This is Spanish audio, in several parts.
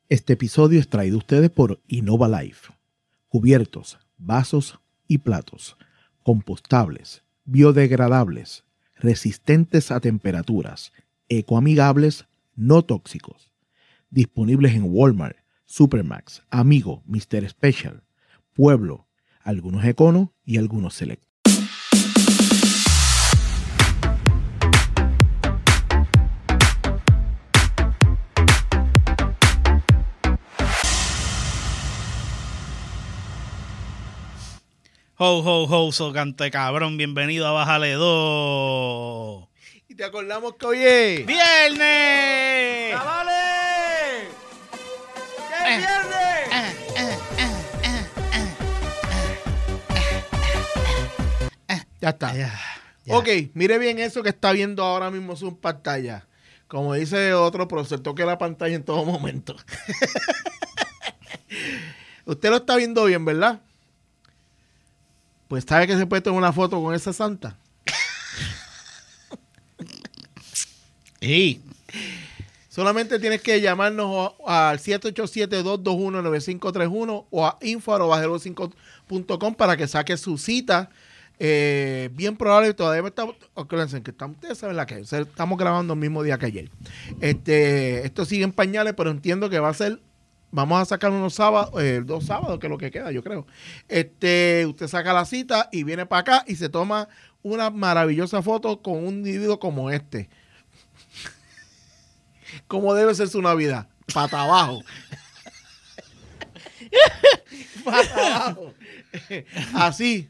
Este episodio es traído a ustedes por Innova Life. Cubiertos, vasos y platos, compostables, biodegradables, resistentes a temperaturas, ecoamigables, no tóxicos. Disponibles en Walmart, Supermax, Amigo, Mr. Special, Pueblo, algunos Econo y algunos Select. Ho, ho, ho, socante cabrón, bienvenido a Bájale 2. Y te acordamos que hoy es ¡Viernes! ¡Chavales! ¡Que es viernes! Ya está. Ya. Ok, mire bien eso que está viendo ahora mismo su pantalla. Como dice otro profesor, toque la pantalla en todo momento. Usted lo está viendo bien, ¿verdad? Pues sabe que se puede tomar una foto con esa santa. Sí. Solamente tienes que llamarnos al 787-221-9531 o a info@bajelo5.com para que saque su cita. Bien probable, todavía estamos, acuérdense que ustedes saben la que es, estamos grabando el mismo día que ayer. Esto sigue en pañales, pero entiendo que va a ser, vamos a sacar unos sábados, 2 sábados, que es lo que queda, yo creo. Usted saca la cita y viene para acá y se toma una maravillosa foto con un individuo como este. ¿Cómo debe ser su Navidad? Pata abajo. Pata abajo. Así.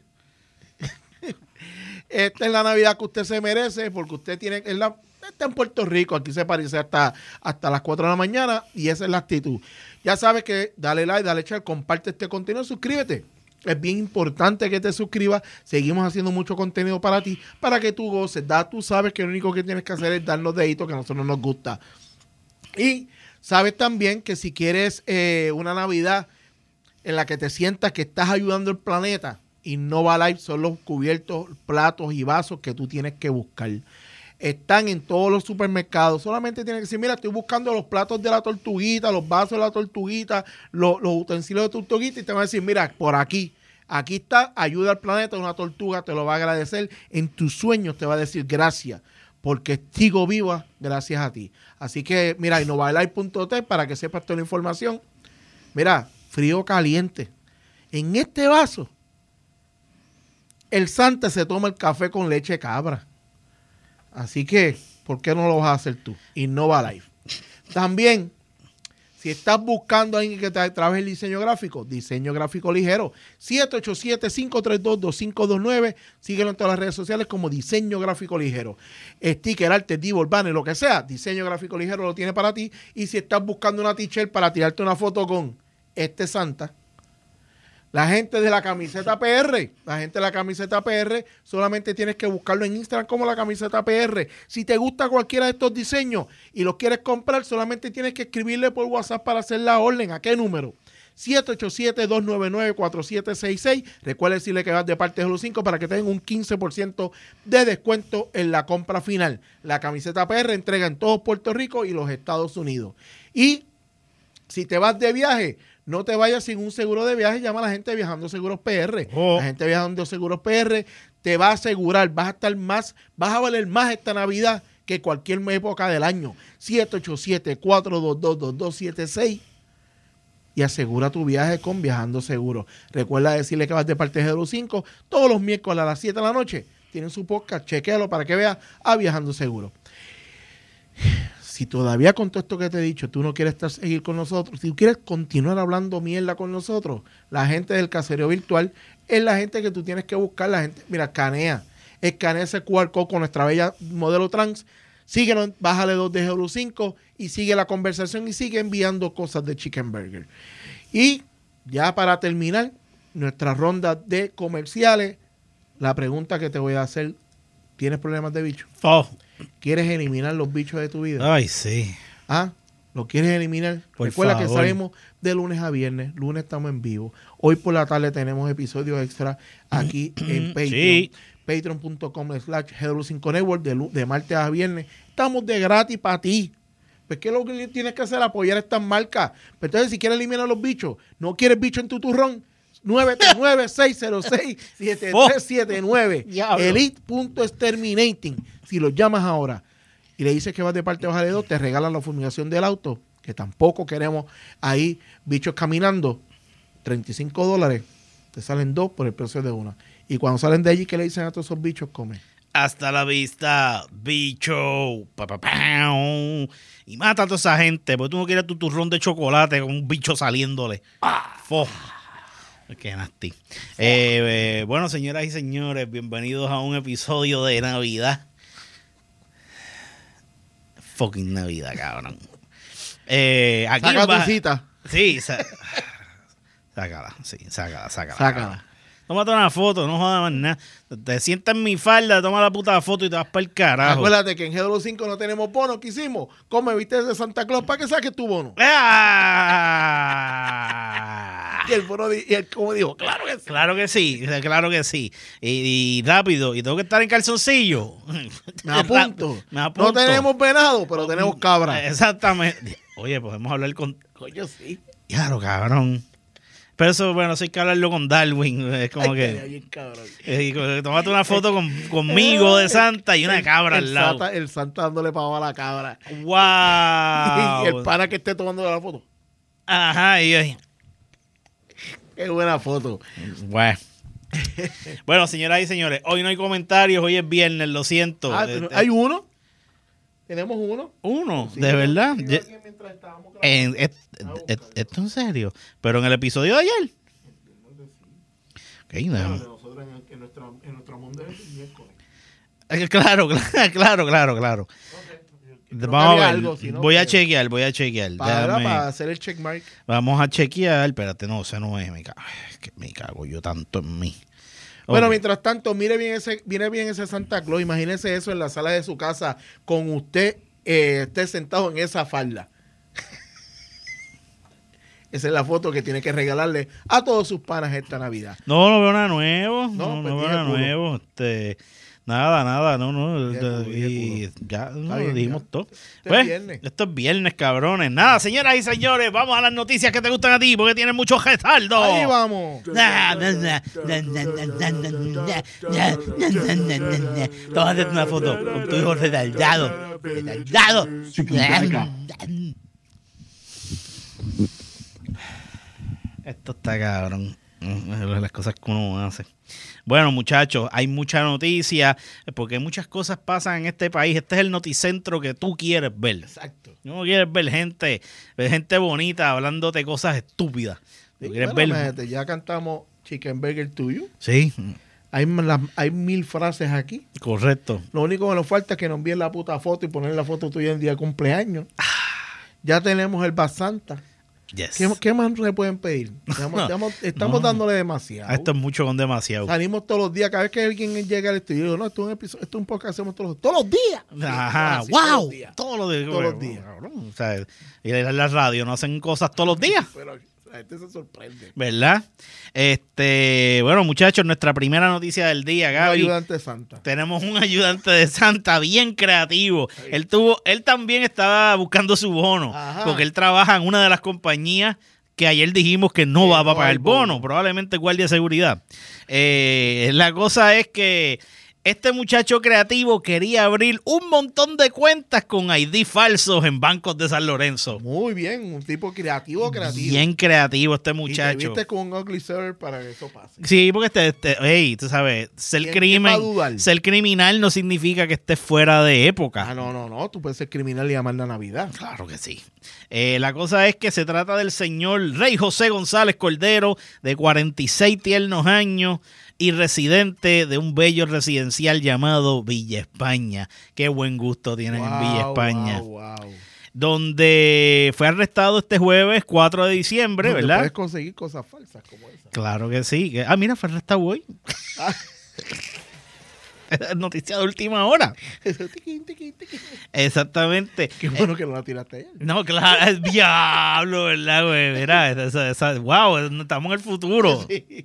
Esta es la Navidad que usted se merece porque usted tiene... Está en Puerto Rico, aquí se parece hasta las 4 de la mañana y esa es la actitud. Ya sabes que dale like, dale share, comparte este contenido, suscríbete. Es bien importante que te suscribas. Seguimos haciendo mucho contenido para ti, para que tú goces. Tú sabes que lo único que tienes que hacer es darnos deditos, que a nosotros nos gusta. Y sabes también que si quieres una Navidad en la que te sientas que estás ayudando al planeta, Innova Life son los cubiertos, platos y vasos que tú tienes que buscar. Están en todos los supermercados. Solamente tienes que decir, mira, estoy buscando los platos de la tortuguita, los vasos de la tortuguita, los utensilios de tortuguita, y te van a decir, mira, por aquí está, ayuda al planeta, una tortuga te lo va a agradecer. En tus sueños te va a decir gracias, porque sigo viva gracias a ti. Así que, mira, innovalife.t para que sepas toda la información. Mira, frío caliente. En este vaso, el Santa se toma el café con leche de cabra. Así que, ¿por qué no lo vas a hacer tú? Innova Life. También, si estás buscando a alguien que te trabaje el diseño gráfico ligero, 787-532-2529. Síguelo en todas las redes sociales como Diseño Gráfico Ligero. Sticker, arte, divo, banner, lo que sea, Diseño Gráfico Ligero lo tiene para ti. Y si estás buscando una t-shirt para tirarte una foto con este Santa, la gente de la camiseta PR, solamente tienes que buscarlo en Instagram como la camiseta PR. Si te gusta cualquiera de estos diseños y los quieres comprar, solamente tienes que escribirle por WhatsApp para hacer la orden. ¿A qué número? 787-299-4766. Recuerda decirle que vas de parte de los 5 para que tengan un 15% de descuento en la compra final. La camiseta PR entrega en todo Puerto Rico y los Estados Unidos. Y si te vas de viaje, no te vayas sin un seguro de viaje. Llama a la gente de Viajando Seguros PR. La gente de Viajando Seguros PR te va a asegurar, vas a valer más esta Navidad que cualquier época del año. 787-422-2276 y asegura tu viaje con Viajando Seguros. Recuerda decirle que vas de parte de 05 todos los miércoles a las 7 de la noche. Tienen su podcast, chequéalo para que veas a Viajando Seguros. Si todavía con todo esto que te he dicho, tú no quieres seguir con nosotros, si tú quieres continuar hablando mierda con nosotros, la gente del caserío virtual es la gente que tú tienes que buscar. La gente, mira, escanea ese QR code con nuestra bella modelo trans, síguenos, bájale 2 de Euro 5 y sigue la conversación y sigue enviando cosas de Chicken Burger. Y ya para terminar nuestra ronda de comerciales, la pregunta que te voy a hacer, ¿tienes problemas de bicho? Oh. ¿Quieres eliminar los bichos de tu vida? Ay, sí. ¿Lo quieres eliminar? Por Recuerda favor. que salimos de lunes a viernes. Lunes estamos en vivo. Hoy por la tarde tenemos episodios extra aquí en Patreon. Sí. Patreon.com/Hello5Network de martes a viernes. Estamos de gratis para ti. Pues, ¿qué es lo que tienes que hacer? Apoyar estas marcas. Pero entonces, si quieres eliminar los bichos, no quieres bicho en tu turrón, 939-606-7379. Elite.exterminating. Si los llamas ahora y le dices que vas de parte de Bájale 2, te regalan la fumigación del auto, que tampoco queremos ahí bichos caminando. $35, te salen 2 por el precio de una. Y cuando salen de allí, ¿qué le dicen a todos esos bichos? Come. Hasta la vista, bicho. Pa, pa, pau. Y mata a toda esa gente, porque tú no quieres tu turrón de chocolate con un bicho saliéndole. Fo. Qué nasty. Bueno, señoras y señores, bienvenidos a un episodio de Navidad. Fucking Navidad, cabrón. Aquí saca tu cita. Sí, sácala. Tómate una foto, no jodas más nada. Te sientas en mi falda, toma la puta foto y te vas para el carajo. Acuérdate que en GW5 no tenemos bono. ¿Qué hicimos? Come, viste de Santa Claus para que saques tu bono. Y el bono, como dijo, claro que sí. Claro que sí. Y rápido, y tengo que estar en calzoncillo. Me apunto. No tenemos venado, pero tenemos cabra. Exactamente. Oye, podemos hablar con... Coño, sí. Claro, cabrón. Pero eso, bueno, eso hay que hablarlo con Darwin. Es como que... Tómate una foto conmigo de Santa y una cabra al lado. El Santa dándole pavo a la cabra. ¡Wow! Y el pana que esté tomando la foto. Ajá, y... Qué buena foto. Bueno, señoras y señores, hoy no hay comentarios, hoy es viernes, lo siento. ¿Hay uno? ¿Tenemos uno? ¿Uno? Sí, ¿De verdad? ¿Esto en serio? ¿Pero en el episodio de ayer? Okay, de nosotros en nuestro mundo es el miércoles. Claro. Okay. Vamos a ver. Algo, si no, voy a chequear. Para hacer el checkmark. Vamos a chequear. Espérate, no, ese no es. Me cago yo tanto en mí. Bueno, Okay. mientras tanto, mire bien ese Santa Claus. Imagínese eso en la sala de su casa con usted esté sentado en esa falda. Esa es la foto que tiene que regalarle a todos sus panas esta Navidad. No veo nada nuevo. No veo nada nuevo. Nada, no. Y ya bien, lo dijimos ya. todo. Esto es viernes, cabrones. Nada, señoras y señores, vamos a las noticias que te gustan a ti, porque tienen mucho resaldo. Ahí vamos. Tómate una foto con tu hijo retardado. Esto está cabrón. Las cosas que uno hace. Bueno, muchachos, hay mucha noticia porque muchas cosas pasan en este país. Este es el noticentro que tú quieres ver. Exacto. No quieres ver gente bonita hablándote cosas estúpidas. Sí, ¿Quieres bueno, ver? ya cantamos Chicken Burger tuyo. Sí. Hay 1000 frases aquí. Correcto. Lo único que nos falta es que nos envíen la puta foto y poner la foto tuya en día de cumpleaños. Ya tenemos el Basanta. Yes. ¿Qué más le pueden pedir? Estamos dándole demasiado. Esto es mucho con demasiado. Salimos todos los días. Cada vez que alguien llega al estudio, no, esto es un episodio, esto es un podcast que hacemos todos los días. Ajá, Sí, wow. Todos los días. O sea, y en la radio no hacen cosas todos los días. Pero la gente se sorprende. ¿Verdad? Bueno, muchachos, nuestra primera noticia del día, Gaby. Un ayudante de Santa. Tenemos un ayudante de Santa bien creativo. Sí. Él también estaba buscando su bono. Ajá. Porque él trabaja en una de las compañías que ayer dijimos que no va a pagar el bono. Probablemente guardia de seguridad. La cosa es que este muchacho creativo quería abrir un montón de cuentas con ID falsos en bancos de San Lorenzo. Muy bien, un tipo creativo. Bien creativo este muchacho. Y te viste con un ugly server para que eso pase. Sí, porque tú sabes, ser criminal no significa que estés fuera de época. No, tú puedes ser criminal y amar la Navidad. Claro que sí. La cosa es que se trata del señor Rey José González Cordero, de 46 tiernos años, y residente de un bello residencial llamado Villa España. Qué buen gusto tienen en Villa España. Wow. Donde fue arrestado este jueves 4 de diciembre, ¿verdad? Puedes conseguir cosas falsas como esa. Claro que sí. Mira, fue arrestado hoy. Noticia de última hora. Exactamente. Qué bueno que no la tiraste ayer. No, claro, es diablo, ¿verdad, güey? Mira, wow, estamos en el futuro. Sí.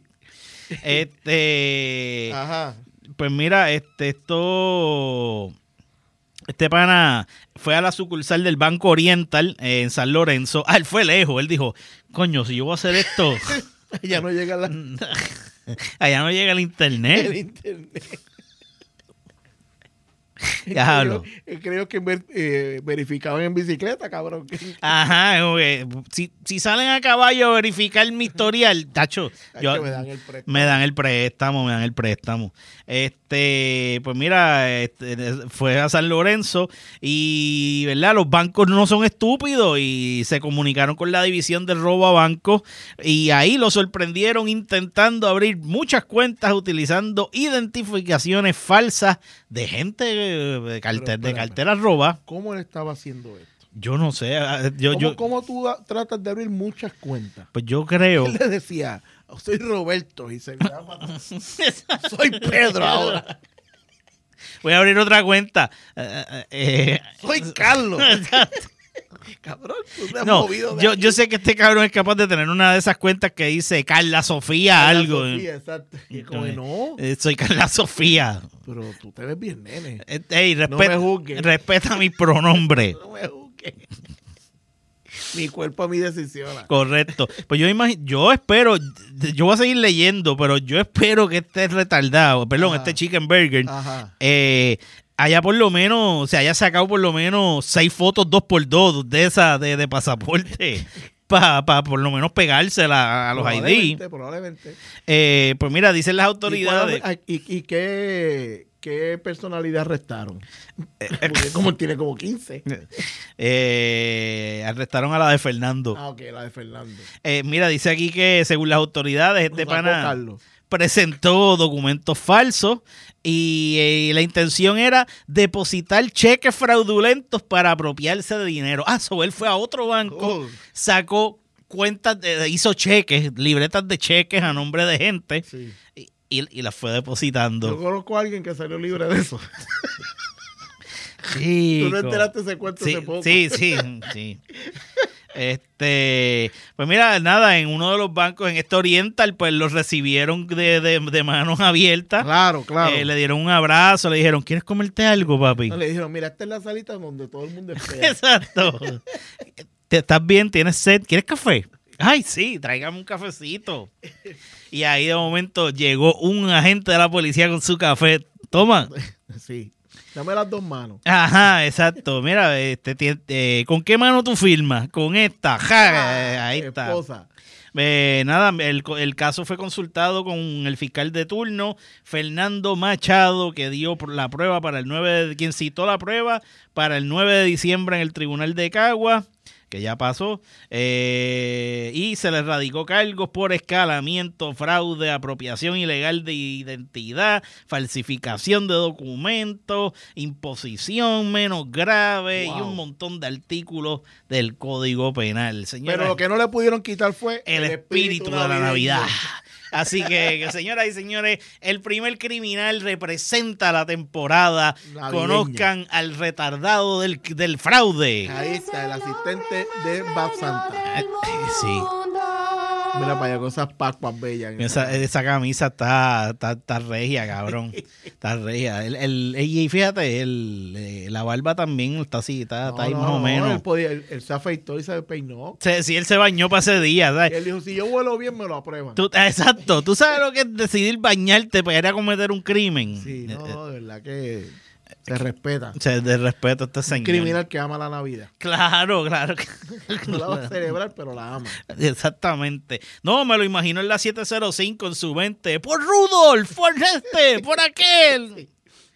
Ajá. Pues mira, esto Este pana fue a la sucursal del Banco Oriental en San Lorenzo. Él fue lejos. Él dijo, coño, si yo voy a hacer esto... Ya no llega allá no llega el internet. el internet. Diablo. Creo que verificaban en bicicleta, cabrón. Ajá, si salen a caballo a verificar mi historial, tacho, me dan el préstamo. Pues mira, fue a San Lorenzo y, ¿verdad? Los bancos no son estúpidos y se comunicaron con la división de robo a bancos y ahí lo sorprendieron intentando abrir muchas cuentas utilizando identificaciones falsas de gente de carteras roba. ¿Cómo él estaba haciendo esto? Yo no sé. ¿Cómo tú tratas de abrir muchas cuentas? Pues yo creo. Él le decía, soy Roberto y se llama, soy Pedro ahora. Voy a abrir otra cuenta. Soy Carlos. Cabrón, tú te has no, movido yo sé que este cabrón es capaz de tener una de esas cuentas que dice Carla Sofía Carla algo. Sofía, exacto. Y como no. Soy Carla Sofía. Pero tú te ves bien, nene. Ey, no me juzgues. Respeta mi pronombre. No me juzgues. Mi cuerpo, mi decisión. Correcto. Pues yo espero, yo voy a seguir leyendo, pero yo espero que este retardado, perdón, este Chicken Burger, haya por lo menos, se haya sacado por lo menos 6 fotos 2x2 de esas de pasaporte para por lo menos pegársela a los ID. Probablemente. Pues mira, dicen las autoridades. ¿Y qué personalidad arrestaron? Porque como él tiene como 15. Arrestaron a la de Fernando. Ah, ok, la de Fernando. Mira, dice aquí que según las autoridades, este pana presentó documentos falsos y la intención era depositar cheques fraudulentos para apropiarse de dinero. Él fue a otro banco, sacó cuentas, hizo cheques, libretas de cheques a nombre de gente y las fue depositando. Yo conozco a alguien que salió libre de eso. Chico. ¿Tú no enteraste ese cuento hace poco? Sí. Pues mira, nada, en uno de los bancos en Oriental, pues los recibieron de manos abiertas. Claro. Le dieron un abrazo, le dijeron, ¿quieres comerte algo, papi? No, le dijeron, mira, esta es la salita donde todo el mundo espera. Exacto. ¿Estás bien? ¿Tienes sed? ¿Quieres café? Ay, sí, tráigame un cafecito. Y ahí de momento llegó un agente de la policía con su café. Toma. Sí. Dame las 2 manos. Ajá, exacto. Mira, ¿con qué mano tú firmas? Con esta. Ahí está. Esposa. Nada, el caso fue consultado con el fiscal de turno, Fernando Machado, que dio la prueba quien citó la prueba para el 9 de diciembre en el Tribunal de Caguas, que ya pasó, y se le radicó cargos por escalamiento, fraude, apropiación ilegal de identidad, falsificación de documentos, imposición menos grave y un montón de artículos del Código Penal. Señora, pero lo que no le pudieron quitar fue el espíritu de la Navidad. Así que, señoras y señores, el primer criminal representa la temporada. Navideña. Conozcan al retardado del fraude. Ahí está, el asistente de Bab Santa. Sí. Mira para allá con esas pascuas bellas. Esa camisa está regia, cabrón. Está regia. Y fíjate, la barba también está así, está ahí más o menos. Él se afeitó y se peinó. Sí, él se bañó para ese día, ¿sabes? Y él dijo, si yo huelo bien, me lo aprueban. Exacto. ¿Tú sabes lo que es decidir bañarte para ir a cometer un crimen? Sí, no, de verdad que se respeta. De respeto a este señor. Un criminal que ama la Navidad. Claro. No la va a celebrar, pero la ama. Exactamente. No, me lo imagino en la 705 en su mente. Por Rudolf, por por aquel.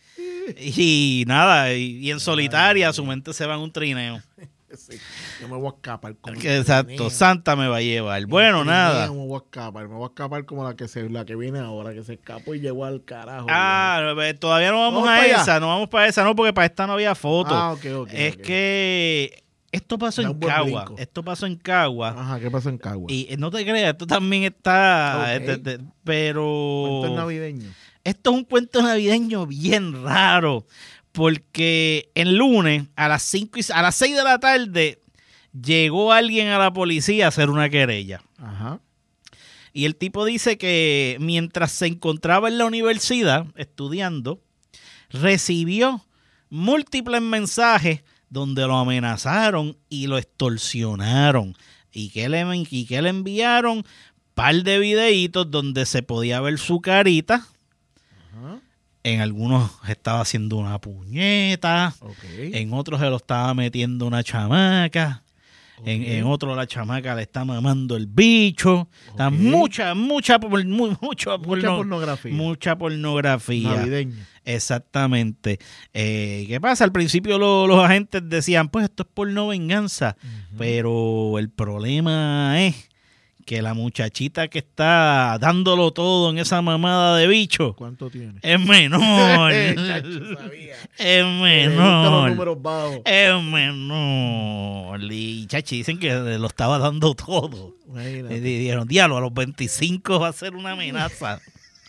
Y nada, y en solitaria su mente se va en un trineo. Sí, yo me voy a escapar como exacto, Santa me va a llevar. Bueno, nada. Me voy a escapar como la que viene ahora, que se escapó y llegó al carajo. Todavía no vamos a esa, no vamos para esa, no, porque para esta no había foto. Okay. que esto pasó en Cagua. Esto pasó en Cagua. Ajá, ¿qué pasó en Cagua? Y no te creas, esto también está, pero... Cuento navideño. Esto es un cuento navideño bien raro. Porque el lunes a las 6 de la tarde llegó alguien a la policía a hacer una querella. Ajá. Y el tipo dice que mientras se encontraba en la universidad estudiando, recibió múltiples mensajes donde lo amenazaron y lo extorsionaron. ¿Y qué le enviaron? Par de videitos donde se podía ver su carita. Ajá. En algunos estaba haciendo una puñeta. Okay. En otros se lo estaba metiendo una chamaca. En otro la chamaca le está mamando el bicho. Okay. Mucha pornografía. Mucha pornografía. Navideña. Exactamente. ¿Qué pasa? Al principio los agentes decían, pues esto es porno venganza. Pero el problema es que la muchachita que está dándolo todo en esa mamada de bicho. ¿Cuánto tiene? Es menor. Chacho, sabía. Es menor. Los números bajos. Es menor. Y chachi, dicen que lo estaba dando todo. Y dijeron, diablo, a los 25 va a ser una amenaza.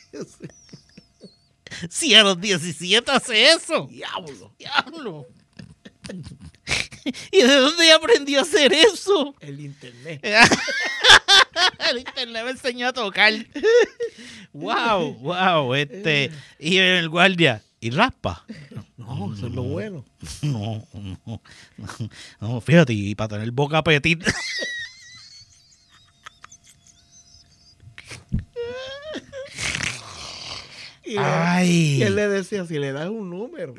Si a los 17 hace eso. Diablo. ¿Y de dónde aprendió a hacer eso? El internet. El internet me enseñó a tocar. Wow. Y el guardia, ¿y raspa? No, eso es lo bueno. No, fíjate, y para tener boca petit. Y él le decía, si le das un número.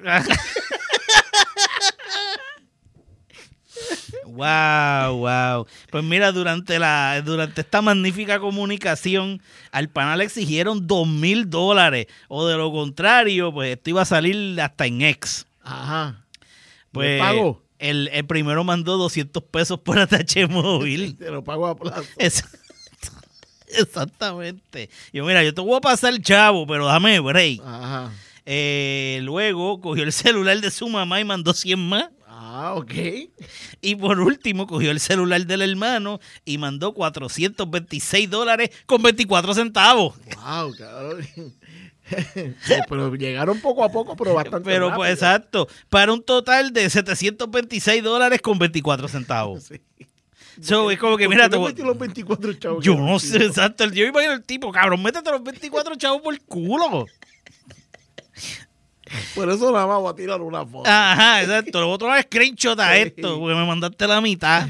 Wow. Pues mira, durante esta magnífica comunicación, al pana le exigieron $2,000. O de lo contrario, pues esto iba a salir hasta en X. Ajá. Pues ¿le pagó? El primero mandó $200 por ATH móvil. Te lo pago a plazo. Exactamente. Yo te voy a pasar el chavo, pero dame break. Ajá. Luego cogió el celular de su mamá y mandó 100 más. Ah, ok. Y por último cogió el celular del hermano y mandó $426 con 24 centavos. Wow, cabrón. Pero llegaron poco a poco, pero bastante rápido. Pues exacto, para un total de $726 con 24 centavos. Sí. So, es como que mira, los 24 chavos. Yo no sé, exacto. Yo imagino el tipo, cabrón, métete los 24 chavos por el culo. Por eso nada más voy a tirar una foto. Ajá, exacto. Le voy a tomar screenshot a esto, porque me mandaste la mitad.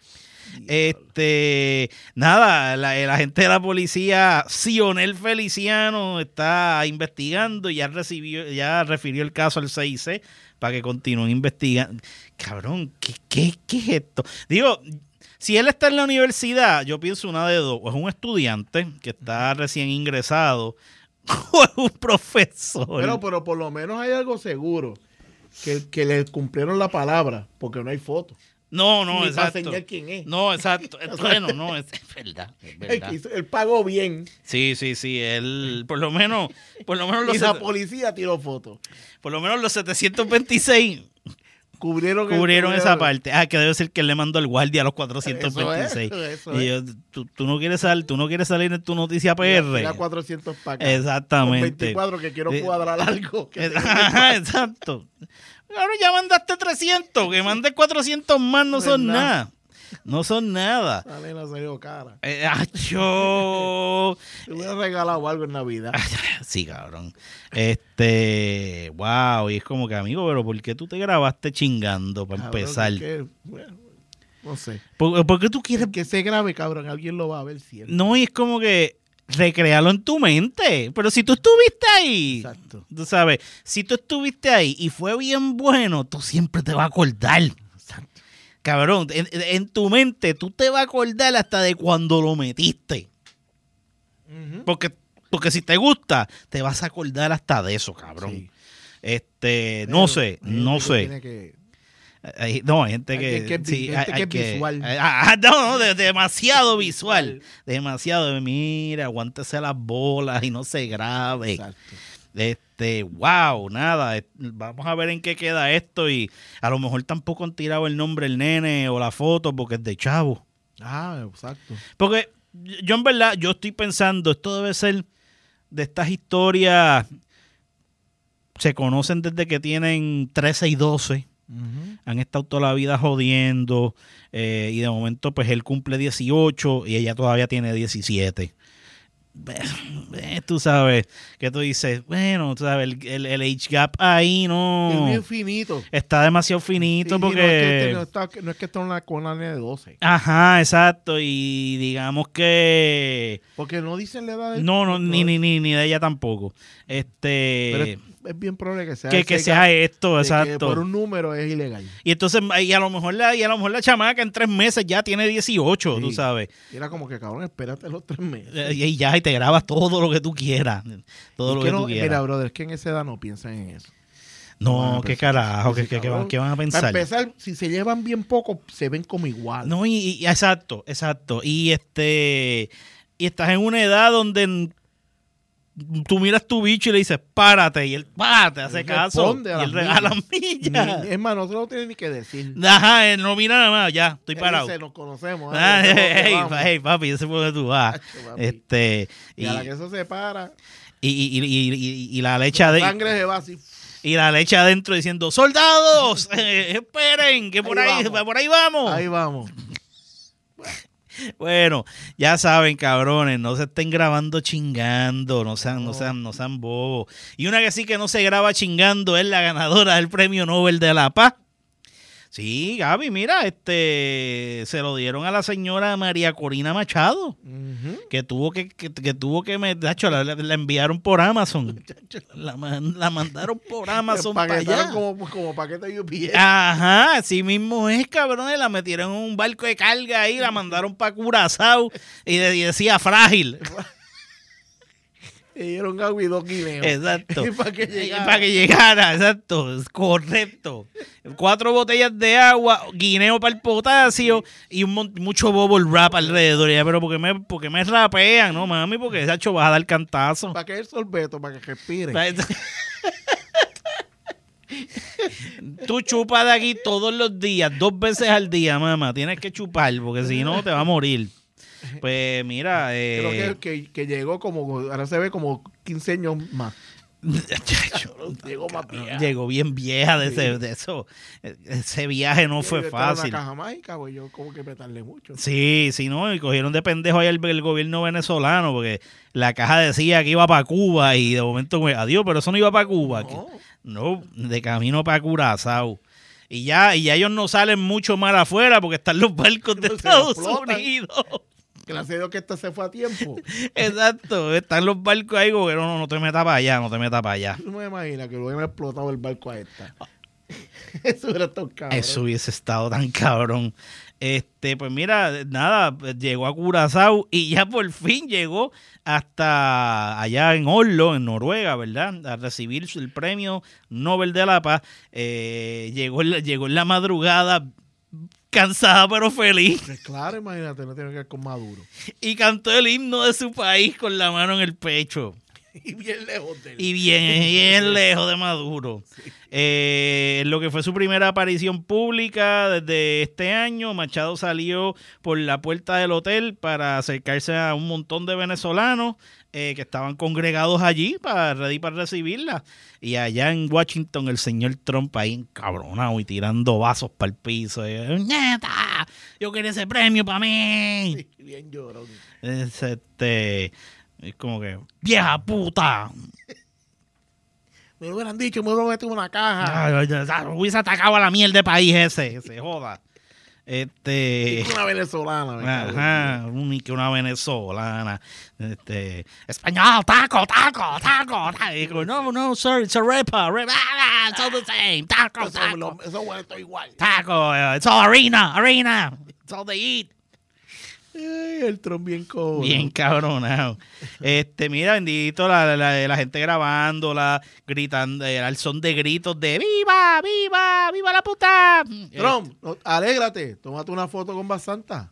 Nada, el agente de la policía, Sionel Feliciano, está investigando y ya refirió el caso al CIC para que continúen investigando. Cabrón, ¿qué es esto? Digo, si él está en la universidad, yo pienso una de dos, o es un estudiante que está recién ingresado, o es un profesor. Pero por lo menos hay algo seguro, que le cumplieron la palabra, porque no hay foto. No, ni exacto. para enseñar quién es. No, exacto. Bueno, no, es verdad. Él pagó bien. Sí. Él, por lo menos y la policía tiró fotos. Por lo menos los 726 cubrieron esa parte. Que debe ser que él le mandó al guardia a los 426. Eso y yo, tú no quieres salir en tu noticia PR. Era 400 para acá. Exactamente. Con 24 que quiero cuadrar algo. Exacto. Ahora ya mandaste 300, que mandes 400 más no son nada. No son nada. La nena salió cara. Yo te hubiera regalado algo en Navidad. Sí, cabrón. Wow, y es como que, amigo, pero ¿por qué tú te grabaste chingando para empezar? Bueno, no sé. ¿Por qué tú quieres que se grabe, cabrón? Alguien lo va a ver siempre. No, y es como que recréalo en tu mente. Pero si tú estuviste ahí, exacto. Tú sabes, si tú estuviste ahí y fue bien bueno, tú siempre te vas a acordar. Exacto. Cabrón, en tu mente tú te vas a acordar hasta de cuando lo metiste. Uh-huh. Porque si te gusta, te vas a acordar hasta de eso, cabrón. Sí. No sé. Hay gente que es visual. Demasiado visual. Demasiado. Mira, aguántese las bolas y no se grabe. Exacto. Wow, nada. Vamos a ver en qué queda esto. Y a lo mejor tampoco han tirado el nombre del nene o la foto porque es de chavo. Exacto. Porque yo en verdad, yo estoy pensando, esto debe ser de estas historias. Se conocen desde que tienen 13 y 12. Uh-huh. Han estado toda la vida jodiendo y de momento pues él cumple 18 y ella todavía tiene 17. tú sabes, que tú dices, bueno, tú sabes, el age gap ahí no... Es bien finito. Está demasiado finito Sí, porque... no es que está con una nena de 12. Ajá, exacto, y digamos que... Porque no dicen la edad del... No, ni de ella tampoco. Pero es bien probable que sea... Que sea esto, exacto. Que por un número es ilegal. Y entonces, y a lo mejor la chamaca en 3 meses ya tiene 18, sí. Tú sabes. Y era como que, cabrón, espérate los 3 meses. Y ya, y te grabas todo lo que tú quieras. Todo lo que tú quieras. Mira, brother, es que en esa edad no piensan en eso. No, qué carajo, ¿qué van a pensar? Para empezar, si se llevan bien poco, se ven como igual. No, y exacto. Y estás en una edad donde tú miras tu bicho y le dices, párate, y él hace caso, y él regala millas. Es más, nosotros no tiene ni que decir. Ajá, él no mira nada más, ya, estoy parado. Dice, nos conocemos. Hey, papi, yo sé por dónde tú vas. Y a la que eso se para. Y la leche la sangre se va así. Y la leche adentro diciendo, ¡soldados! Esperen, que por ahí vamos. Ahí vamos. Bueno, ya saben, cabrones, no se estén grabando chingando, no sean bobos. Y una que sí que no se graba chingando es la ganadora del Premio Nobel de la Paz. Sí, Gaby, mira, se lo dieron a la señora María Corina Machado, que tuvo que la enviaron por Amazon. La mandaron por Amazon para allá. Como paquete de UPS. Ajá, así mismo es, cabrones, la metieron en un barco de carga ahí, la mandaron para Curazao y decía frágil. Le dieron agua y 2 guineos. Exacto. Para que llegara, exacto, correcto. 4 botellas de agua, guineo para el potasio y mucho bubble wrap alrededor. Ya, pero porque me rapean, ¿no, mami? Porque esa vas a dar cantazo. Para que el sorbeto, para que respire. Tú chupas de aquí todos los días, 2 veces al día, mamá. Tienes que chupar, porque si no te va a morir. Pues mira, creo que llegó ahora se ve como 15 años más. Llegó más vieja. Llegó bien vieja de eso. Ese viaje no fue fácil. Una caja mágica, pues yo como que apretarle mucho. Sí, no, y cogieron de pendejo ahí el gobierno venezolano, porque la caja decía que iba para Cuba y de momento, pues, adiós, pero eso no iba para Cuba. No, de camino para Curazao. Y ya ellos no salen mucho más afuera porque están los barcos de Estados Unidos. Gracias a Dios que esto se fue a tiempo. Exacto, están los barcos ahí, porque no te metas para allá, No me imagino que lo hubieran explotado el barco a esta. Eso hubiera estado cabrón. Eso hubiese estado tan cabrón. Pues mira, nada, llegó a Curazao y ya por fin llegó hasta allá en Oslo, en Noruega, ¿verdad? A recibir el Premio Nobel de la Paz. Llegó en la madrugada, cansada pero feliz. Pues claro, imagínate, no tiene que ver con Maduro. Y cantó el himno de su país con la mano en el pecho. Y bien lejos de él. Y bien lejos de Maduro. Sí. Lo que fue su primera aparición pública desde este año, Machado salió por la puerta del hotel para acercarse a un montón de venezolanos que estaban congregados allí para recibirla. Y allá en Washington el señor Trump ahí encabronado y tirando vasos para el piso. ¡Neta! Yo quería ese premio para mí. Sí, bien llorón. Es como que, ¡vieja puta! Me lo hubieran dicho, me lo metido en una caja. Hubiese atacado a la mierda de país ese, se joda. Una venezolana. Ajá, una venezolana. Español, taco. Digo, no, sir, it's a repa. It's all the same. Taco. Eso huele todo igual. Taco, it's all harina. It's all they eat. El Trump bien cobrón. Bien cabronado. Mira, bendito, la gente grabándola, gritando, al son de gritos de ¡viva, viva, viva la puta! Trump, alégrate, tómate una foto con Basanta.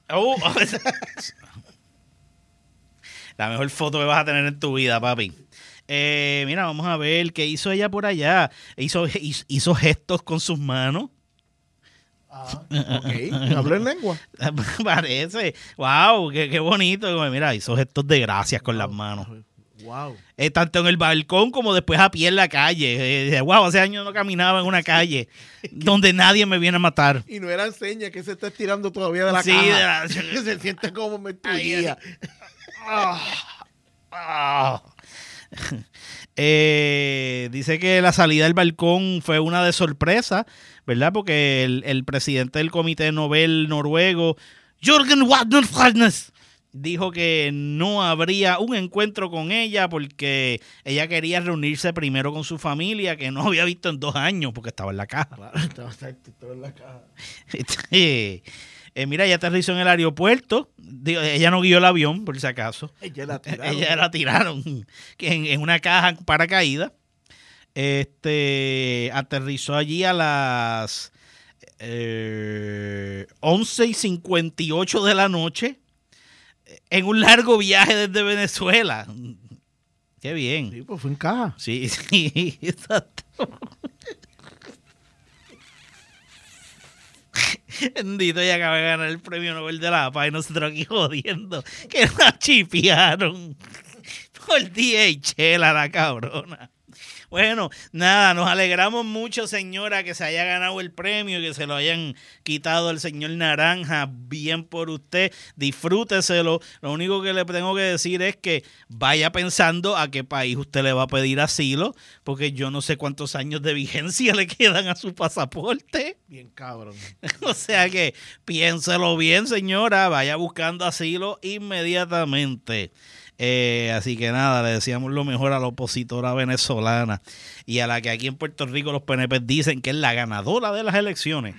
La mejor foto que vas a tener en tu vida, papi. Mira, vamos a ver qué hizo ella por allá. Hizo gestos con sus manos. Ok, habló en lengua. Parece. Wow, qué bonito. Mira, hizo gestos de gracias con las manos. Wow. Tanto en el balcón como después a pie en la calle. Wow, hace años no caminaba en una calle donde nadie me viene a matar. Y no eran señas que se está estirando todavía de la caja. Sí, se siente como me tuya. Dice que la salida del balcón fue una de sorpresa, ¿verdad? Porque el presidente del Comité Nobel noruego, Jørgen Wadden, dijo que no habría un encuentro con ella porque ella quería reunirse primero con su familia, que no había visto en 2 años porque estaba en la caja. Claro, estaba en la caja. Mira, ella aterrizó en el aeropuerto. Digo, ella no guió el avión, por si acaso. Ella la tiraron. Ella la tiraron en una caja paracaídas. Aterrizó allí a las 11:58 de la noche en un largo viaje desde Venezuela. Qué bien. Sí, pues fue en caja. Sí, exacto. Bendito, ella acaba de ganar el premio Nobel de la Paz y nosotros aquí jodiendo que la chipearon por DHL a la cabrona. Bueno, nada, nos alegramos mucho, señora, que se haya ganado el premio y que se lo hayan quitado al señor Naranja. Bien por usted, disfrúteselo. Lo único que le tengo que decir es que vaya pensando a qué país usted le va a pedir asilo, porque yo no sé cuántos años de vigencia le quedan a su pasaporte. Bien cabrón. O sea que piénselo bien, señora, vaya buscando asilo inmediatamente. Así que nada, le decíamos lo mejor a la opositora venezolana y a la que aquí en Puerto Rico los PNP dicen que es la ganadora de las elecciones.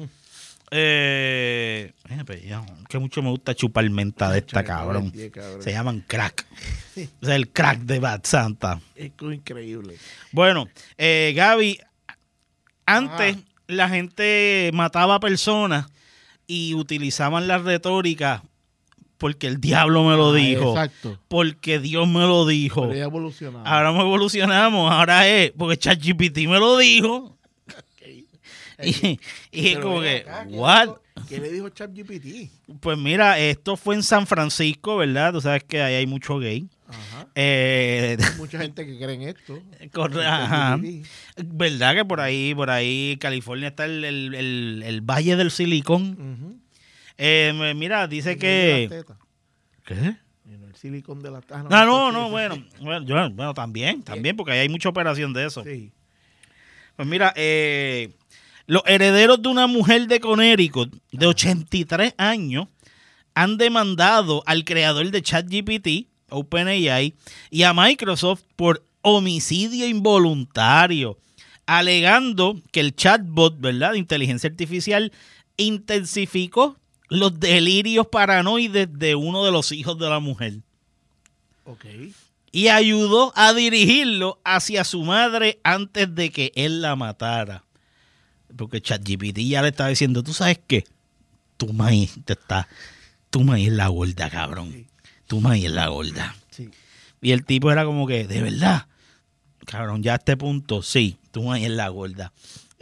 Que mucho me gusta chupar menta de esta, cabrón. Se llaman crack. Es el crack de Bad Santa. Es increíble. Bueno, Gaby, antes la gente mataba personas y utilizaban la retórica porque el diablo me lo dijo. Exacto. Porque Dios me lo dijo. Pero ya evolucionamos. Ahora me evolucionamos. Ahora es porque ChatGPT me lo dijo. Okay. Y es como que, ¿what? ¿Qué le dijo ChatGPT? Pues mira, esto fue en San Francisco, ¿verdad? Tú sabes que ahí hay mucho gay. Ajá. Hay mucha gente que cree en esto. Ajá. ¿Verdad que por ahí California está el Valle del Silicón? Uh-huh. Mira, dice que... ¿Qué? El silicón de la teta. Bueno, también, porque ahí hay mucha operación de eso. Sí. Pues mira, los herederos de una mujer de Connecticut de 83 años han demandado al creador de ChatGPT, OpenAI, y a Microsoft por homicidio involuntario, alegando que el chatbot, ¿verdad?, de inteligencia artificial intensificó los delirios paranoides de uno de los hijos de la mujer. Okay. Y ayudó a dirigirlo hacia su madre antes de que él la matara. Porque ChatGPT ya le estaba diciendo, ¿tú sabes qué? Tu maíz es la gorda, cabrón. Sí. Tu maíz es la gorda. Sí. Y el tipo era como que, ¿de verdad? Cabrón, ya a este punto, sí, tu maíz es la gorda.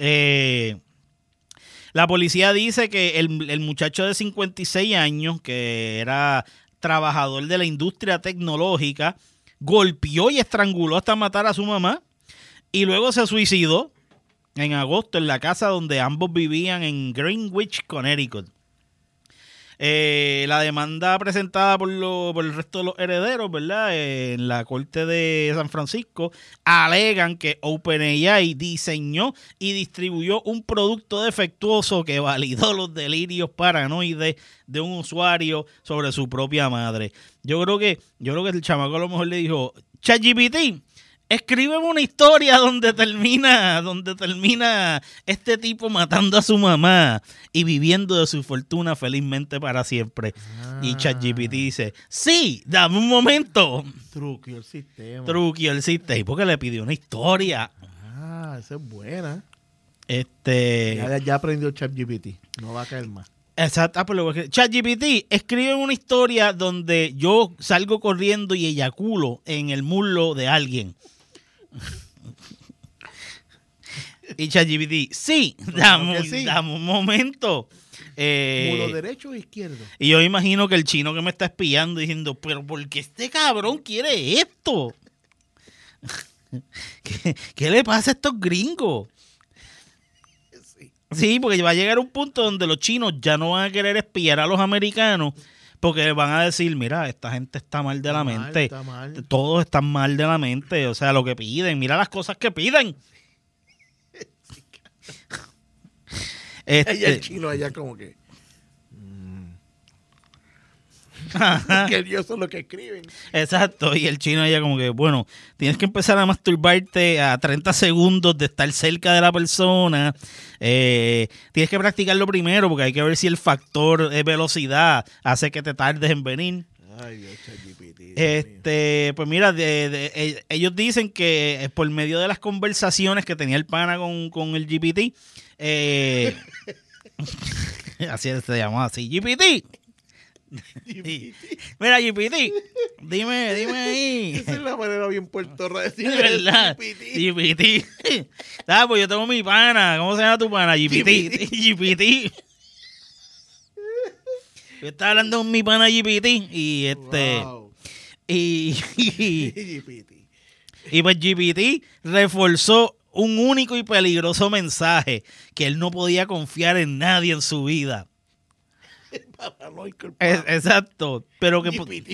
La policía dice que el muchacho de 56 años, que era trabajador de la industria tecnológica, golpeó y estranguló hasta matar a su mamá y luego se suicidó en agosto en la casa donde ambos vivían en Greenwich, Connecticut. La demanda presentada por el resto de los herederos, ¿verdad?, en la corte de San Francisco, alegan que OpenAI diseñó y distribuyó un producto defectuoso que validó los delirios paranoides de un usuario sobre su propia madre. Yo creo que el chamaco a lo mejor le dijo, ChatGPT, escríbeme una historia donde termina este tipo matando a su mamá y viviendo de su fortuna felizmente para siempre. Y ChatGPT dice, sí, dame un momento. Truqueó el sistema. ¿Y por qué le pidió una historia? Esa es buena. Ya aprendió ChatGPT. No va a caer más. Exacto. ChatGPT, escribe una historia donde yo salgo corriendo y eyaculo en el muslo de alguien. Y ChatGPT, sí, dame un momento. ¿Mulo derecho o izquierdo? Y yo imagino que el chino que me está espiando diciendo, pero ¿por qué este cabrón quiere esto? ¿Qué le pasa a estos gringos? Sí, porque va a llegar un punto donde los chinos ya no van a querer espiar a los americanos Porque van a decir, mira, esta gente está mal de la mente. Está mal. Todos están mal de la mente. O sea, lo que piden. Mira las cosas que piden. Ella el chino allá como que... que ellos son los que escriben. Exacto, y el chino ella como que, bueno, tienes que empezar a masturbarte a 30 segundos de estar cerca de la persona. Tienes que practicarlo primero porque hay que ver si el factor de velocidad hace que te tardes en venir. Ay, Dios, ChatGPT. Pues mira, ellos dicen que por medio de las conversaciones que tenía el pana con el GPT, así se llamaba así, GPT. Mira, GPT, dime ahí. Esa es la manera bien puertorra de decir ¿verdad? GPT. Pues yo tengo mi pana. ¿Cómo se llama tu pana? GPT. GPT. Yo estaba hablando con mi pana GPT y Wow. y GPT. pues GPT reforzó un único y peligroso mensaje, que él no podía confiar en nadie en su vida. Paranoico el Exacto, pero que GPT.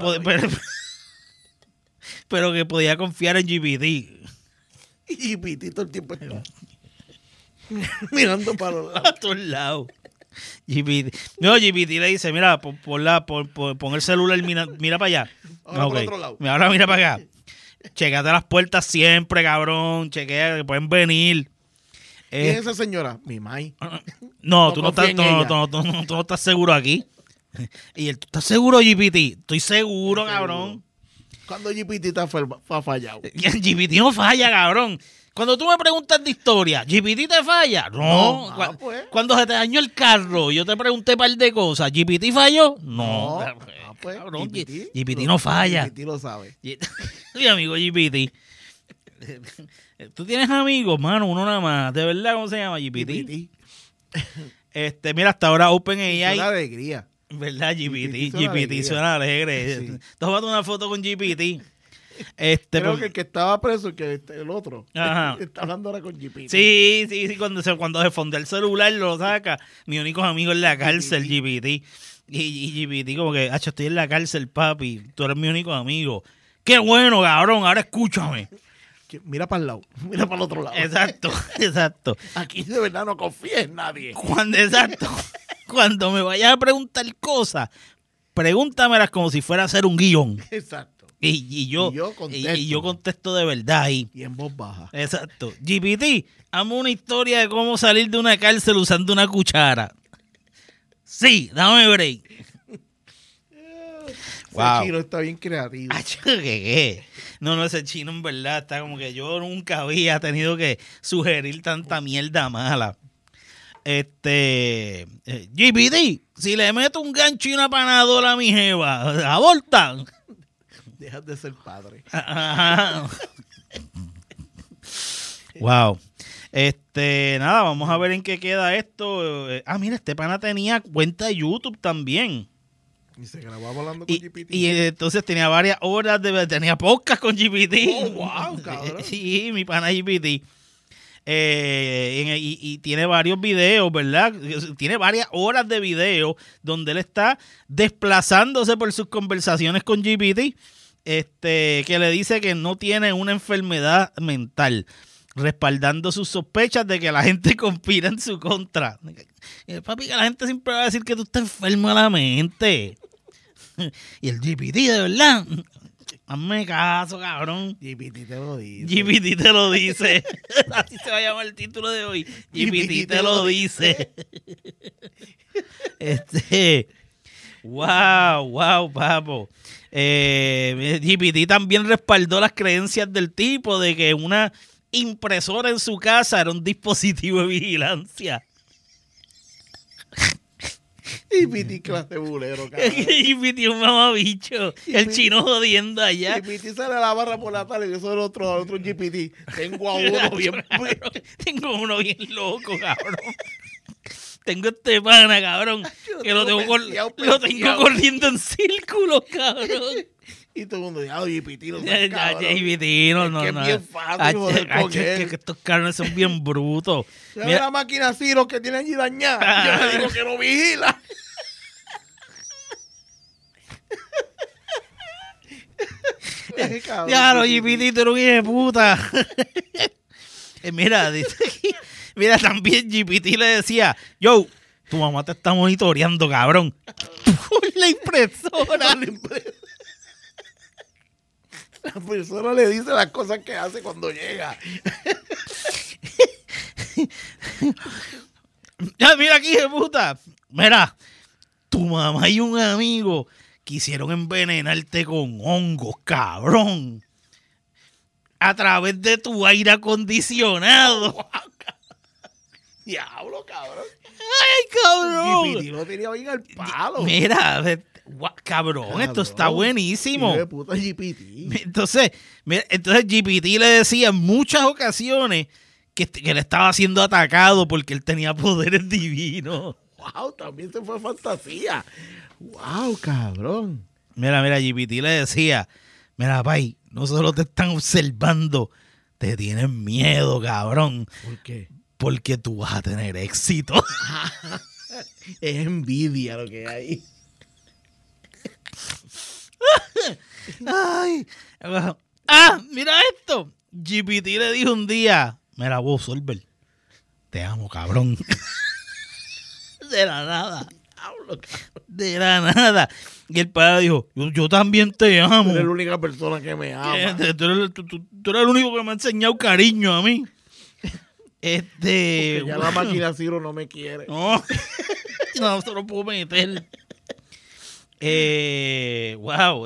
pero que podía confiar en GPT. Y GPT todo el tiempo está mirando para los lados. A todos lados. GPT. No, GPT le dice, mira, pon el celular, mira para allá. Ahora por Ok. otro lado. Ahora mira para acá. Checate las puertas siempre, cabrón. Chequea que pueden venir. ¿Quién es esa señora? Mi mai. No, No tú no confía estás, en ella. tú no estás seguro aquí. Y él, ¿tú estás seguro, GPT? Estoy seguro, cabrón. Cuando GPT está fallado. GPT no falla, cabrón. Cuando tú me preguntas de historia, ¿GPT te falla? No. Pues. Cuando se te dañó el carro, yo te pregunté un par de cosas, ¿GPT falló? No. Pues, Cabrón, GPT no falla. GPT lo sabe. Mi amigo GPT. ¿Tú tienes amigos, mano? Uno nada más. ¿De verdad cómo se llama GPT? Mira, hasta ahora Es OpenAI. una alegría. ¿Verdad? GPT GPT suena suena alegre. Sí. Tómate una foto con GPT. Creo que el que estaba preso, el otro, Ajá. está hablando ahora con GPT. Sí. Cuando se fonde el celular lo saca. Mi único amigo en la cárcel, GPT. Y GPT como que, estoy en la cárcel, papi. Tú eres mi único amigo. ¡Qué bueno, cabrón! Ahora escúchame. Mira para el lado, mira para el otro lado. Exacto. Aquí de verdad no confíes en nadie. Cuando me vayas a preguntar cosas, pregúntamelas como si fuera a hacer un guión. Exacto. Y yo contesto de verdad ahí. Y en voz baja. Exacto. GPT, hazme una historia de cómo salir de una cárcel usando una cuchara. Sí, dame break. Ese chino está bien creativo. ¿Qué? No, ese chino en verdad está como que yo nunca había tenido que sugerir tanta mierda mala. GPT, si le meto un gancho y una panadora a mi jeva, abortan. Dejas de ser padre. Wow. Nada, vamos a ver en qué queda esto. Mira, este pana tenía cuenta de YouTube también. Y se grababa hablando con GPT. Y entonces tenía varias horas tenía podcast con GPT. Oh, wow, cabrón. Sí, mi pana GPT. Y tiene varios videos, ¿verdad? Tiene varias horas de video donde él está desplazándose por sus conversaciones con GPT, que le dice que no tiene una enfermedad mental, respaldando sus sospechas de que la gente conspira en su contra. Papi, que la gente siempre va a decir que tú estás enfermo de la mente. Y el GPT, de verdad, hazme caso, cabrón. GPT te lo dice. GPT te lo dice. Así se va a llamar el título de hoy. GPT te lo dice. Wow, papo. GPT también respaldó las creencias del tipo de que una impresora en su casa era un dispositivo de vigilancia. GPT clase bulero, cabrón. GPT un mamabicho. El chino jodiendo allá. GPT sale a la barra por la tarde y yo soy el otro GPT. Tengo a uno bien... Tengo uno bien loco, cabrón. Tengo este pana, cabrón, que lo tengo corriendo en círculos, cabrón. Y todo el mundo dice, GPT no GPT, no. Es bien fácil joder con él. Que estos cabrones son bien brutos. Mira la máquina Ciro que tiene allí dañada. Yo le digo que lo vigila. Diablo, GPT, tú eres un hijo de puta. Mira, dice aquí, mira, también GPT le decía, yo, tu mamá te está monitoreando, cabrón. Por la impresora. La persona le dice las cosas que hace cuando llega. Ya, mira aquí, hijo de puta. Mira, tu mamá y un amigo quisieron envenenarte con hongos, cabrón. A través de tu aire acondicionado. Diablo, cabrón. ¡Ay, cabrón! GPT lo tenía bien al palo. Mira, cabrón, esto está buenísimo. Hijo de puta GPT. Entonces GPT le decía en muchas ocasiones que le estaba siendo atacado porque él tenía poderes divinos. Wow, también se fue fantasía. Wow, cabrón. Mira, GPT le decía, mira, pay, no solo te están observando, te tienen miedo, cabrón. ¿Por qué? Porque tú vas a tener éxito. Es envidia lo que hay. Ay. Mira esto. GPT le dijo un día, mira vos, Solver, te amo, cabrón. De la nada. De la nada. Y el padre dijo, yo también te amo. Tú eres la única persona que me ama. Tú eres el único que me ha enseñado cariño a mí. Porque ya la máquina Ciro no me quiere. No se lo puedo meter. Wow,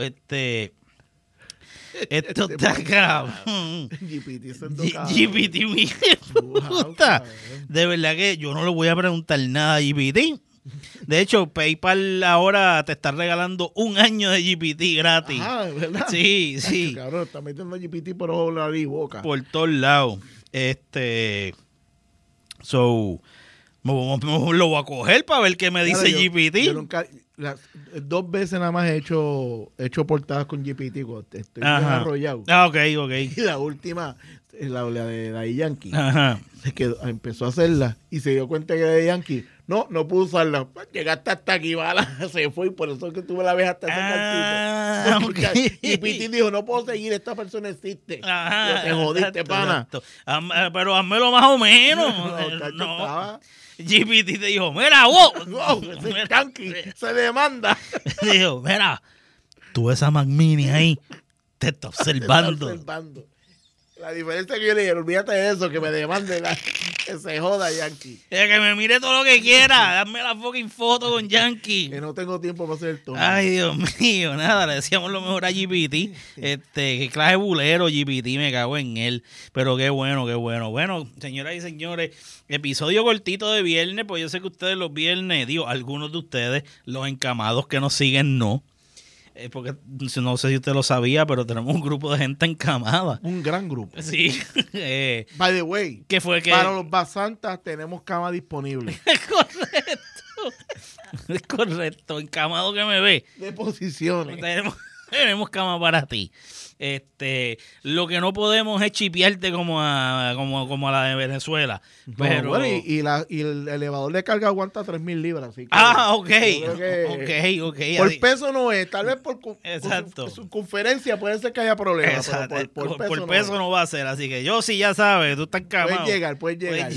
esto está cabrón. GPT, mi puta. De verdad que yo no le voy a preguntar nada a GPT. De hecho, PayPal ahora te está regalando 1 año de GPT gratis. Ah, ¿verdad? Sí, sí. Cabrón, está metiendo GPT por ojo, nariz y boca. Por todos lados. So, lo voy a coger para ver qué me dice GPT. Yo nunca, 2 veces nada más he hecho portadas con GPT cuando estoy desarrollado. Ok. Y la última, la de Daddy Yankee, Ajá. empezó a hacerla y se dio cuenta que era de Yankee. No pudo usarla. Llegaste hasta aquí, bala. Se fue y por eso es que tú me la ves hasta ese cantito. Okay. Y Piti dijo, no puedo seguir, esta persona existe. Ajá, te jodiste, pana. Pero házmelo más o menos. No. GPT te dijo, mira, vos. Ese Yankee se demanda. Dijo, mira, tú esa Mac Mini ahí te está observando. La diferencia es que yo le dije, olvídate de eso, que me demande, que se joda Yankee. Que me mire todo lo que quiera, dame la fucking foto con Yankee. Que no tengo tiempo para hacer el tono. Ay, Dios mío, nada, le decíamos lo mejor a GPT. Que clase de bulero GPT, me cago en él. Pero qué bueno. Bueno, señoras y señores, episodio cortito de viernes, pues yo sé que ustedes los viernes, algunos de ustedes, los encamados que nos siguen, no. Porque no sé si usted lo sabía, pero tenemos un grupo de gente encamada. Un gran grupo. Sí. By the way, ¿qué fue que para los basantas tenemos cama disponible. Es correcto. Encamado que me ve. De posiciones. Tenemos cama para ti. Lo que no podemos es chipearte como a la de Venezuela. Pero bueno, y el elevador de carga aguanta 3,000 libras. Así que ok. Por peso no es, tal vez por exacto. circunferencia puede ser que haya problemas. Exacto. Pero por peso no va a ser. Así que yo sí, ya sabes, tú estás encamado. Puedes llegar.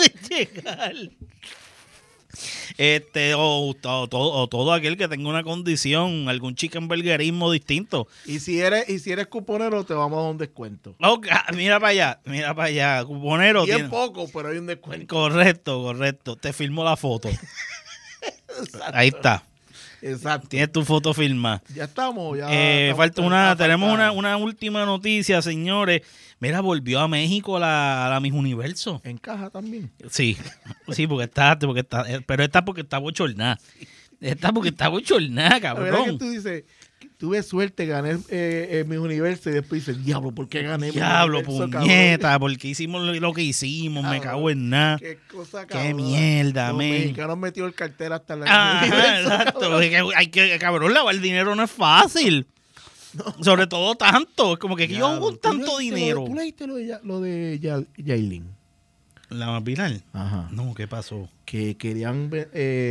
O todo aquel que tenga una condición, algún chickenburgerismo distinto. Y si eres cuponero, te vamos a dar un descuento. Okay, mira para allá, cuponero. Bien poco, pero hay un descuento. Correcto. Te firmo la foto. Ahí está. Exacto. Tienes tu foto firmada. Ya estamos. Tenemos una última noticia, señores. Mira, volvió a México la Miss Universo. ¿En caja también? Sí, porque está, pero esta porque está bochornada. Esta porque está bochornada, cabrón. La verdad que tú dices, tuve suerte, gané Miss Universo y después dices, diablo, ¿por qué gané? Diablo, puñeta, porque hicimos lo que hicimos, me cago en nada. Qué cosa, cabrón. Qué mierda, Los men. mexicanos metió el cartera hasta la exacto. Cabrón, lavar dinero no es fácil. No. Sobre todo tanto. Es como que yo hago tanto dinero. ¿Tú leíste lo de Yailin? ¿La más viral? Ajá. No, ¿qué pasó? Que querían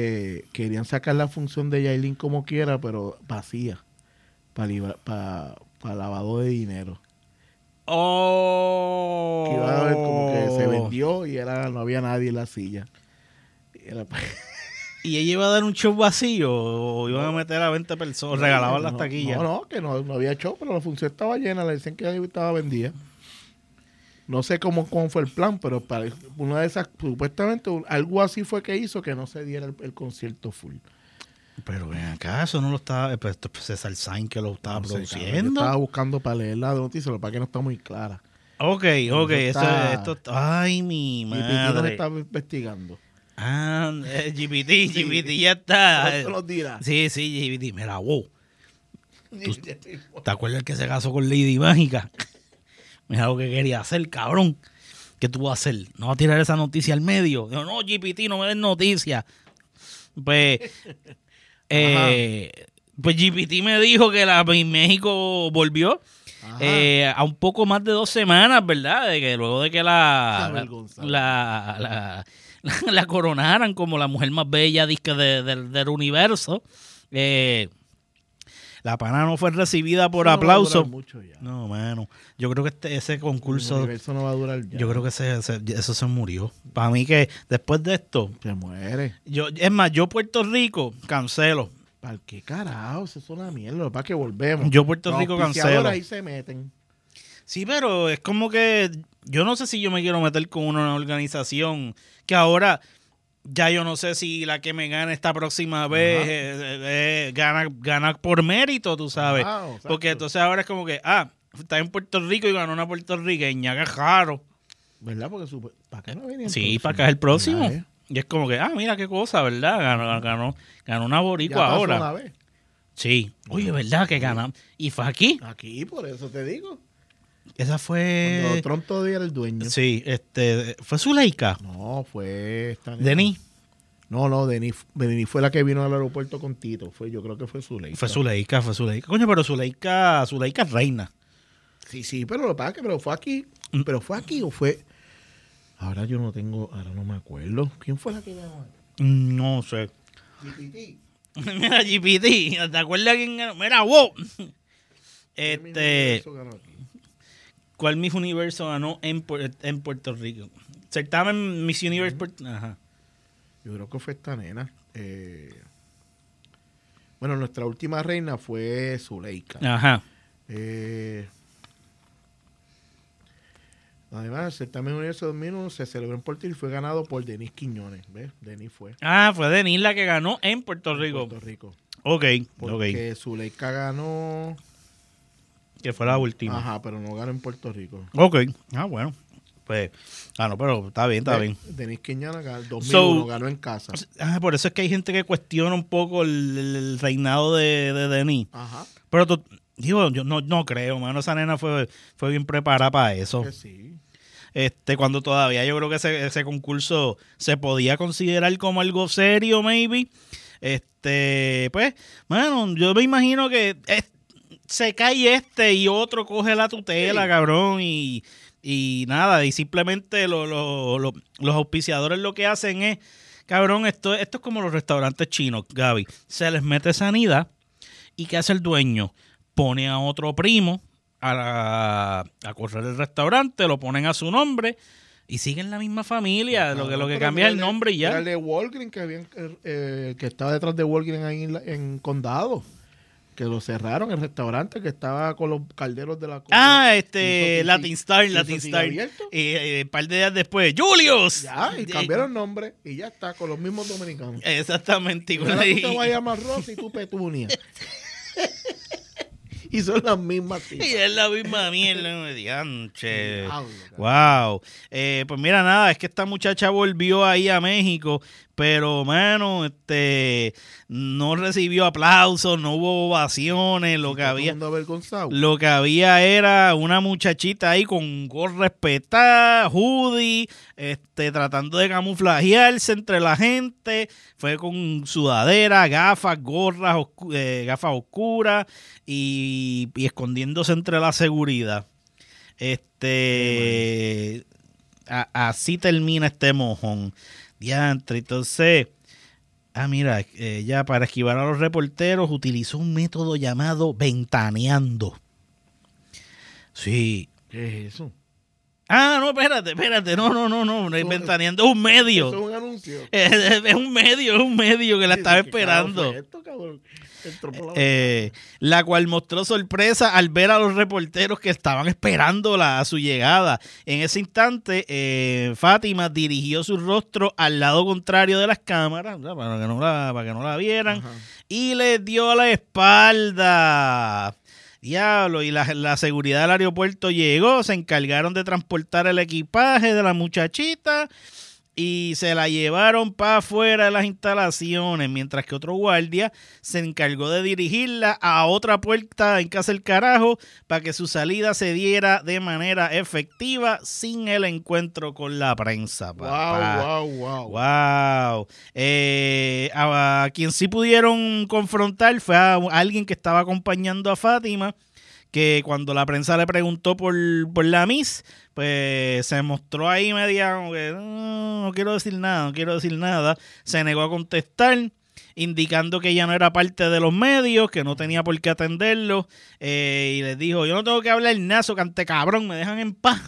sacar la función de Yailin como quiera, pero vacía. Para para lavado de dinero. Oh. Que iba a ver como que se vendió y no había nadie en la silla. ¿Y ella iba a dar un show vacío o iban a meter a 20 personas? ¿Regalaban las taquillas? No, que no había show, pero la función estaba llena. Le decían que estaba vendida. No sé cómo fue el plan, pero para una de esas, supuestamente, algo así fue que hizo que no se diera el concierto full. Pero ven acá, eso no lo estaba... Pues César Sainz que lo estaba produciendo. Yo estaba buscando para leer la noticia, lo que pasa es que no está muy clara. Ok. Esto, ay, mi madre. GPT está investigando. Ah, GPT ya está. Eso nos dirá. Sí, GPT. Mira, wow. ¿Te acuerdas que se casó con Lady Mágica? Mira lo que quería hacer, cabrón. ¿Qué tú vas a hacer? ¿No vas a tirar esa noticia al medio? Digo, no, GPT, no me des noticia. Pues, pues GPT me dijo que la Miss México volvió a un poco más de 2 semanas, ¿verdad? De que luego de que la coronaran como la mujer más bella del universo, la pana no fue recibida por aplauso. No, mano. Yo creo que ese concurso... El universo no va a durar ya. Yo creo que eso se murió. Para mí que después de esto... Se muere. Es más, yo Puerto Rico cancelo. ¿Para qué carajo? Eso es una mierda. Para que volvemos. Yo Puerto Rico cancelo. Ahí se meten. Sí, pero es como que... Yo no sé si yo me quiero meter con una organización que ahora... Ya yo no sé si la que me gane esta próxima vez gana por mérito, tú sabes. Porque entonces ahora es como que, está en Puerto Rico y ganó una puertorriqueña, que raro. ¿Verdad? Porque ¿para qué no venía? Sí, para acá es el próximo. Y es como que, mira qué cosa, ¿verdad? Ganó una boricua ahora. Una vez. Sí. Oye, ¿verdad que ganó? ¿Y fue aquí? Aquí, por eso te digo. Esa fue... Cuando Trump todavía era el dueño. Sí, ¿fue Zuleika? No, fue... ¿Denis? No, Denis fue la que vino al aeropuerto con Tito. Yo creo que fue Zuleika. Fue Zuleika. Coño, pero Zuleika es reina. Sí, pero lo que pasa es que fue aquí. ¿Pero fue aquí o fue...? Ahora no me acuerdo. ¿Quién fue la que ganó? No sé. GPT. Mira, GPT. ¿Te acuerdas quién ganó? Mira, wow. ¿Cuál Miss Universo ganó en Puerto Rico? Certamen Miss Universe. Ajá. Yo creo que fue esta nena. Bueno, nuestra última reina fue Zuleika. Ajá. Además, el certamen Universo 2001 se celebró en Puerto Rico y fue ganado por Denis Quiñones. ¿Ves? Denis fue. Fue Denis la que ganó en Puerto Rico. Porque Zuleika ganó... Que fue la última. Ajá, pero no ganó en Puerto Rico. Ok. Bueno. Pues, no, pero está bien. Denis Quiñones ganó 2001, ganó en casa. Por eso es que hay gente que cuestiona un poco el reinado de Denis. Ajá. Pero yo no creo, mano. Esa nena fue bien preparada para eso. Que sí. Cuando todavía yo creo que ese concurso se podía considerar como algo serio, maybe. Pues, mano, yo me imagino que se cae y otro coge la tutela, sí. Cabrón, y nada, y simplemente los auspiciadores lo que hacen es, cabrón, esto es como los restaurantes chinos, Gaby, se les mete sanidad, y ¿qué hace el dueño? Pone a otro primo a correr el restaurante, lo ponen a su nombre, y siguen la misma familia, lo que cambia es el nombre y ya. Era el de Walgreens, que estaba detrás de Walgreens ahí en Condado. Que lo cerraron, el restaurante que estaba con los calderos de la... Latin Star. Y un par de días después, ¡Julius! Ya, y cambiaron nombre y ya está, con los mismos dominicanos. Exactamente. Y ahora tú te vas a llamar Rosa y tú Petunia. Y son las mismas tías. Y es la misma mierda, mediante. Wow. Pues mira, nada, es que esta muchacha volvió ahí a México, pero, mano, no recibió aplausos, no hubo ovaciones, lo que había era una muchachita ahí con gorra respetada, hoodie, tratando de camuflajearse entre la gente, fue con sudadera, gafas, gorras, gafas oscuras y escondiéndose entre la seguridad. Así termina este mojón. Diantre, entonces, mira, ella para esquivar a los reporteros utilizó un método llamado ventaneando. Sí. ¿Qué es eso? Ah, no, espérate. No. Ventaneando es un medio. Eso es un anuncio. Es un medio que la estaba esperando. ¿Qué esto, cabrón? La cual mostró sorpresa al ver a los reporteros que estaban esperándola a su llegada. En ese instante, Fátima dirigió su rostro al lado contrario de las cámaras, para que no la vieran, ajá, y le dio la espalda. Diablo, y la seguridad del aeropuerto llegó, se encargaron de transportar el equipaje de la muchachita y se la llevaron para afuera de las instalaciones, mientras que otro guardia se encargó de dirigirla a otra puerta en casa del carajo para que su salida se diera de manera efectiva sin el encuentro con la prensa. Wow. A quien sí pudieron confrontar fue a alguien que estaba acompañando a Fátima, que cuando la prensa le preguntó por la Miss, pues se mostró ahí media como que no quiero decir nada, se negó a contestar, indicando que ella no era parte de los medios, que no tenía por qué atenderlo, y les dijo, yo no tengo que hablar nazo, cante cabrón, me dejan en paz.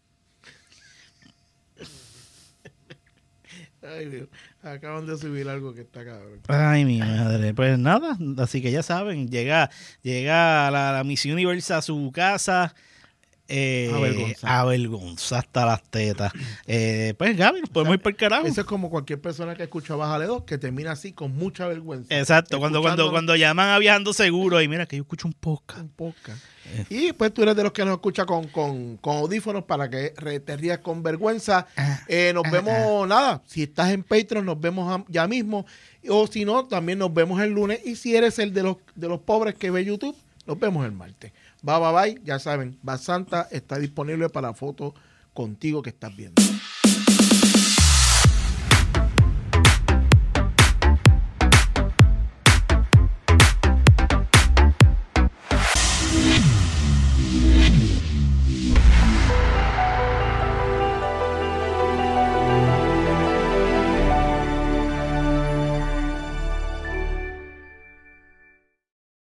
Ay, Dios. Acaban de subir algo que está cabrón. Ay, mi madre. Pues nada, así que ya saben, llega la Miss Universe a su casa, avergonzada hasta las tetas. Pues Gaby, nos podemos ir por el carajo. Eso es como cualquier persona que escucha Bájale 2, que termina así con mucha vergüenza. Exacto, cuando llaman a Viajando Seguro y mira que yo escucho un podcast. Y pues tú eres de los que nos escucha con audífonos para que te rías con vergüenza. Nos vemos, nada, si estás en Patreon nos vemos ya mismo, o si no, también nos vemos el lunes, y si eres el de los pobres que ve YouTube, nos vemos el martes. Bye, ya saben, Basanta está disponible para fotos contigo que estás viendo.